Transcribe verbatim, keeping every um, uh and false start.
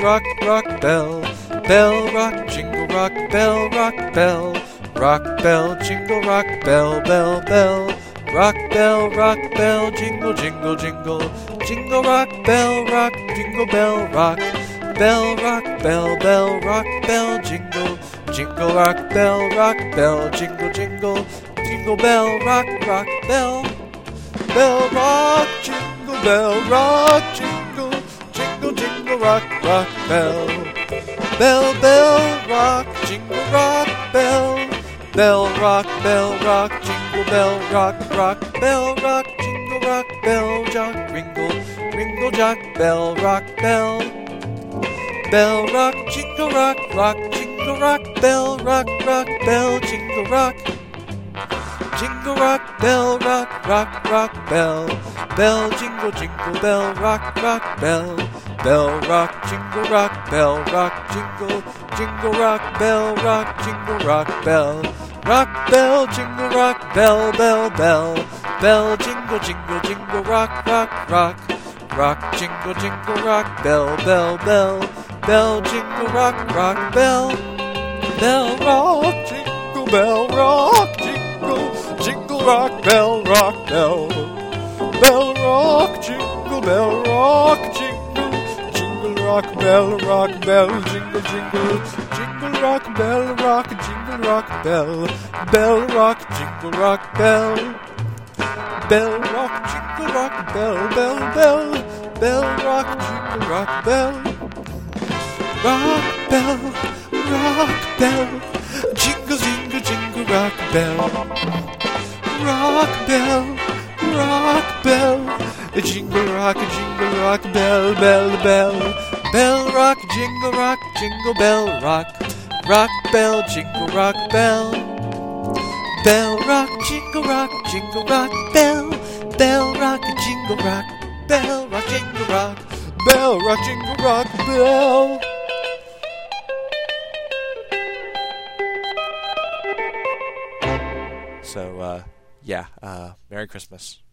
rock, rock, bell. Bell, rock, jingle, rock, bell, rock, bell. Rock, bell, jingle, rock, bell, bell, bell. Rock, bell, rock, bell, jingle, jingle, jingle. Jingle, rock, bell, rock, jingle, bell, rock. Bell, rock, bell, bell, rock, bell, jingle. Jingle, rock, bell, rock, bell, jingle, jingle. Jingle, bell, rock, rock, bell. Bell, rock, jingle, bell, rock, jingle. Jingle, jingle, rock, rock, bell. Bell, bell, rock, jingle, rock, bell. Bell, rock, bell, rock, jingle, bell, rock, rock. Bell, rock, jingle, rock, bell, jock, ringle. Ringle, jock, bell, rock, bell. Bell, rock, jingle, rock, rock, jingle, rock, bell, rock, rock, bell, jingle, rock. Jingle, rock, bell, rock, rock, rock, bell. Bell, jingle, jingle, bell, rock, rock, bell. Bell, rock, jingle, rock, bell, rock, jingle. Jingle, rock, bell, rock, jingle, rock, bell. Rock, bell, jingle, rock, bell, bell, bell. Bell, jingle, jingle, jingle, rock, rock, rock. Rock, jingle, jingle, rock, bell, bell, bell. Bell, jingle, rock, rock, bell. Bell, rock, jingle, bell, rock, jingle. Jingle, rock, bell, rock, bell. Bell, rock, jingle, bell, rock, jingle. Jingle, rock, bell, rock, bell, jingle, jingle. Jingle, rock, bell, rock, jingle, rock, bell. Bell, rock, jingle, rock, bell. Bell, rock, jingle, rock, bell, bell, bell. Bell, rock, jingle, rock, bell. Rock, bell, rock, bell. Jingle, jingle, jingle, rock, bell. Rock, bell, rock, bell. Jingle, rock, jingle, rock, bell, bell, bell. Bell, rock, jingle, rock, jingle, bell, rock. Rock, bell, jingle, rock, bell. Bell, rock, jingle, rock, jingle, rock, bell. Bell, rock, jingle, rock, bell, rock, jingle, rock. Bell, rock, jingle, rock, bell. So, uh, yeah, uh, Merry Christmas.